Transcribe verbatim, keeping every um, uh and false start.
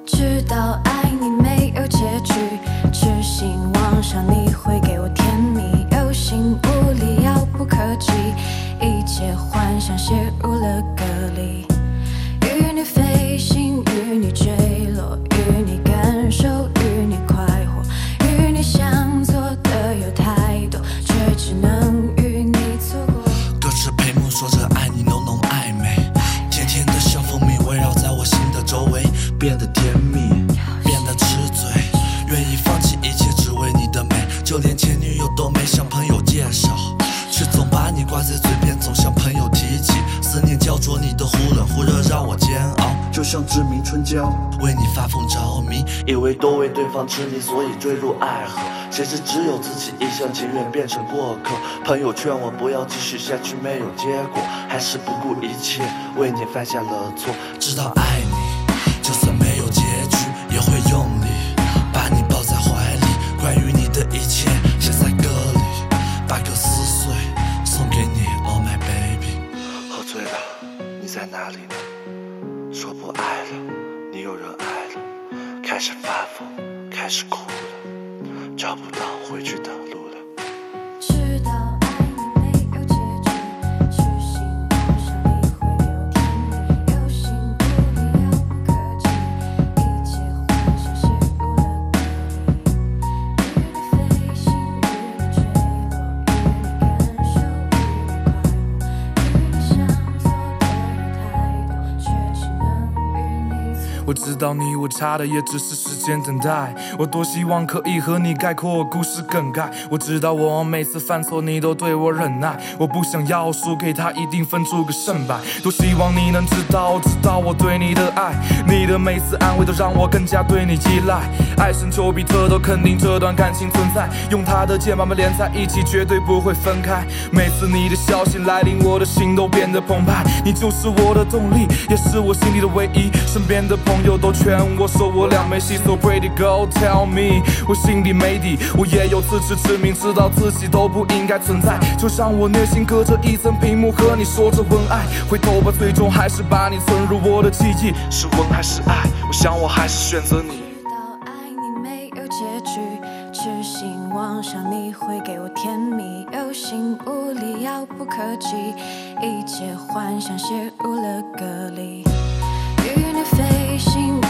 知道爱你没有结局，痴心妄想你会给我甜蜜，有心无力遥不可及，一切幻想陷入了隔离。与你飞行，与你坠落，与你感受，与你快活，与你想做的有太多，却只能与你错过。 隔着屏幕说着爱你，浓浓暧昧，甜甜的像蜂蜜围绕在我心的周围，变得甜蜜，变得吃嘴，愿意放弃一切只为你的美，就连前女友都没向朋友介绍，却总把你挂在嘴边，总向朋友提起。思念焦灼你的忽冷忽热让我煎熬，就像志明春娇，为你发疯着迷，以为都为对方痴迷，所以坠入爱河，谁知只有自己一厢情愿变成过客。朋友劝我不要继续下去，没有结果，还是不顾一切为你犯下了错。知道爱你就算没有结局也会用力把你抱在怀里，关于你的一切写在歌里，把歌撕碎送给你 Oh my baby。 喝醉了你在哪里呢？说不爱了你有人爱了，开始发疯开始哭了，找不到回去的路了。 知道爱你没有结局，痴心妄想你会给我甜蜜，有心无力遥不可及，一切幻想陷入了隔离。与你飞行，与你坠落，与你感受，与你快活，与你想做的有太多，却只能与你错过。 我知道你我差的也只是时间等待，我多希望可以和你概括故事梗概。我知道我每次犯错你都对我忍耐，我不想要输给他一定分出个胜败。多希望你能知道知道我对你的爱，你的每次安慰都让我更加对你依赖。爱神丘比特都肯定这段感情存在，用他的剑把我们连在一起，绝对不会分开。每次你的消息来临，我的心都变得澎湃，你就是我的动力，也是我心里的唯一。身边的朋友都劝我说我俩没戏 So pretty girl tell me， 我心里没底，我也有自知之明，知道自己都不应该存在，就像我内心隔着一层屏幕和你说着文爱，回头吧最终还是把你存入我的记忆，是文还是爱，我想我还是选择你。 知道爱你没有结局，痴心妄想你会给我甜蜜，有心无力遥不可及，一切幻想陷入了隔离。与你飞行，